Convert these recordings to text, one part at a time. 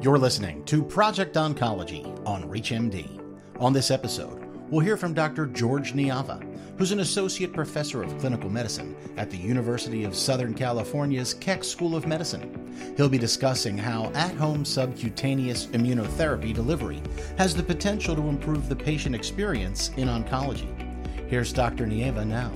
You're listening to Project Oncology on ReachMD. On this episode, we'll hear from Dr. George Niava, who's an associate professor of clinical medicine at the University of Southern California's Keck School of Medicine. He'll be discussing how at-home subcutaneous immunotherapy delivery has the potential to improve the patient experience in oncology. Here's Dr. Niava now.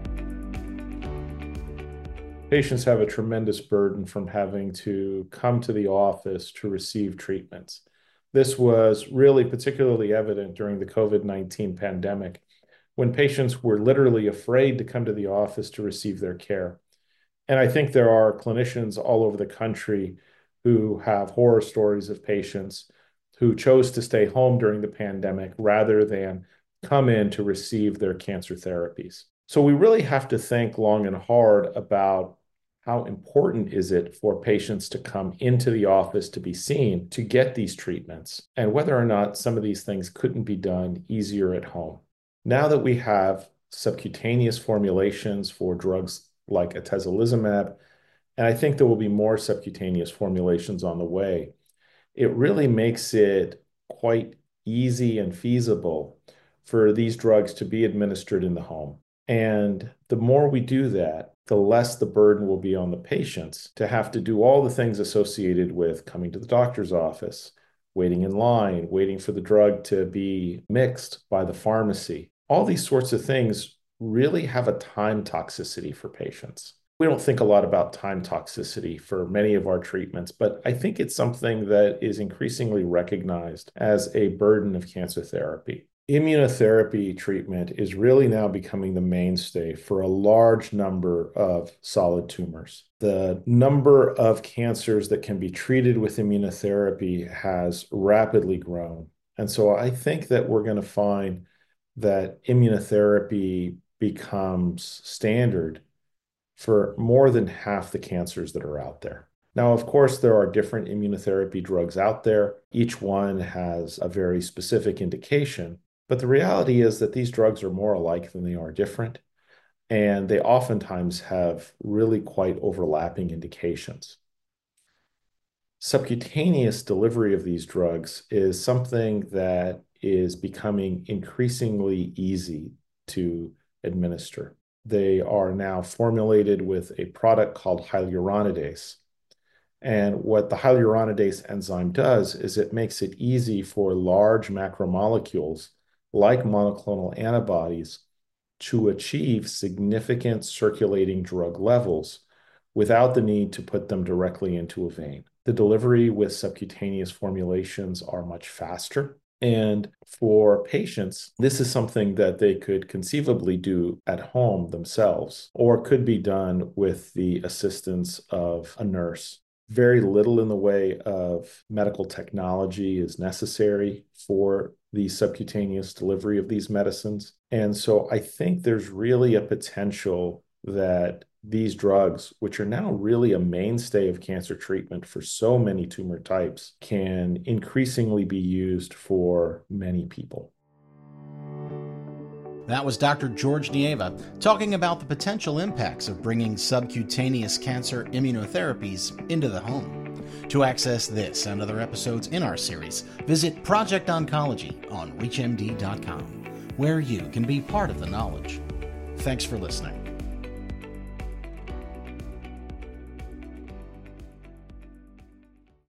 Patients have a tremendous burden from having to come to the office to receive treatments. This was really particularly evident during the COVID-19 pandemic, when patients were literally afraid to come to the office to receive their care. And I think there are clinicians all over the country who have horror stories of patients who chose to stay home during the pandemic rather than come in to receive their cancer therapies. So we really have to think long and hard about how important is it for patients to come into the office to be seen to get these treatments, and whether or not some of these things couldn't be done easier at home. Now that we have subcutaneous formulations for drugs like atezolizumab, and I think there will be more subcutaneous formulations on the way, it really makes it quite easy and feasible for these drugs to be administered in the home. And the more we do that, the less the burden will be on the patients to have to do all the things associated with coming to the doctor's office, waiting in line, waiting for the drug to be mixed by the pharmacy. All these sorts of things really have a time toxicity for patients. We don't think a lot about time toxicity for many of our treatments, but I think it's something that is increasingly recognized as a burden of cancer therapy. Immunotherapy treatment is really now becoming the mainstay for a large number of solid tumors. The number of cancers that can be treated with immunotherapy has rapidly grown. And so I think that we're going to find that immunotherapy becomes standard for more than half the cancers that are out there. Now, of course, there are different immunotherapy drugs out there. Each one has a very specific indication. But the reality is that these drugs are more alike than they are different, and they oftentimes have really quite overlapping indications. Subcutaneous delivery of these drugs is something that is becoming increasingly easy to administer. They are now formulated with a product called hyaluronidase. And what the hyaluronidase enzyme does is it makes it easy for large macromolecules like monoclonal antibodies to achieve significant circulating drug levels without the need to put them directly into a vein. The delivery with subcutaneous formulations are much faster. And for patients, this is something that they could conceivably do at home themselves, or could be done with the assistance of a nurse. Very little in the way of medical technology is necessary for the subcutaneous delivery of these medicines. And so I think there's really a potential that these drugs, which are now really a mainstay of cancer treatment for so many tumor types, can increasingly be used for many people. That was Dr. George Niava talking about the potential impacts of bringing subcutaneous cancer immunotherapies into the home. To access this and other episodes in our series, visit Project Oncology on ReachMD.com, where you can be part of the knowledge. Thanks for listening.